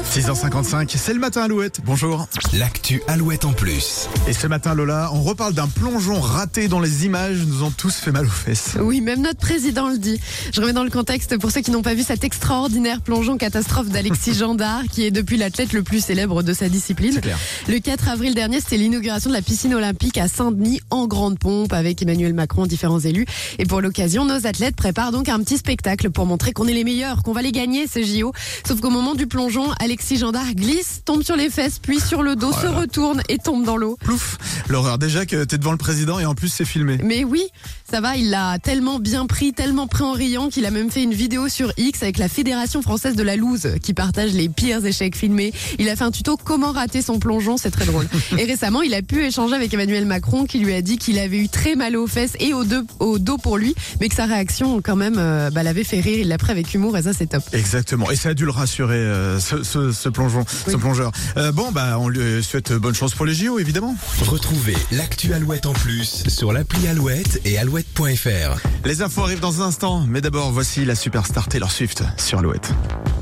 6h55, c'est le matin Alouette, bonjour. L'actu Alouette en plus. Et ce matin Lola, on reparle d'un plongeon raté dont les images nous ont tous fait mal aux fesses. Oui, même notre président le dit. Je remets dans le contexte pour ceux qui n'ont pas vu cet extraordinaire plongeon catastrophe d'Alexis Gendard, qui est depuis l'athlète le plus célèbre de sa discipline. C'est clair. Le 4 avril dernier, c'était l'inauguration de la piscine olympique à Saint-Denis en grande pompe avec Emmanuel Macron, différents élus. Et pour l'occasion, nos athlètes préparent donc un petit spectacle pour montrer qu'on est les meilleurs, qu'on va les gagner ces JO. Sauf qu'au moment du plongeon, Alexis Gendard glisse, tombe sur les fesses, puis sur le dos, se retourne et tombe dans l'eau. Plouf, l'horreur déjà que t'es devant le président et en plus c'est filmé. Mais oui, ça va, il l'a tellement bien pris, tellement pris en riant qu'il a même fait une vidéo sur X avec la Fédération française de la loose qui partage les pires échecs filmés. Il a fait un tuto comment rater son plongeon, c'est très drôle. Et récemment, il a pu échanger avec Emmanuel Macron qui lui a dit qu'il avait eu très mal aux fesses et au dos pour lui, mais que sa réaction quand même l'avait fait rire, il l'a pris avec humour et ça c'est top. Exactement, et ça a dû le rassurer ce plongeon, Oui. ce plongeur. On lui souhaite bonne chance pour les JO évidemment. Retrouvez l'actu Alouette en plus sur l'appli Alouette et alouette.fr. Les infos arrivent dans un instant, mais d'abord voici la superstar Taylor Swift sur Alouette.